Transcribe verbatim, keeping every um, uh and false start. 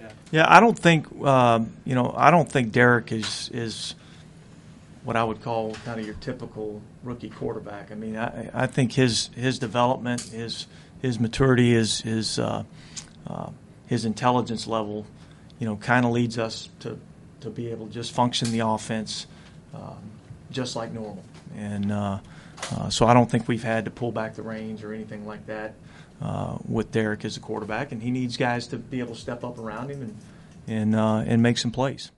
Yeah, I don't think uh, you know. I don't think Derek is is what I would call kind of your typical rookie quarterback. I mean, I, I think his his development, his his maturity, his his uh, uh, his intelligence level, you know, kind of leads us to to be able to just function the offense um, just like normal. And uh, uh, so I don't think we've had to pull back the reins or anything like that uh, with Derek as a quarterback. And he needs guys to be able to step up around him and and uh, and make some plays.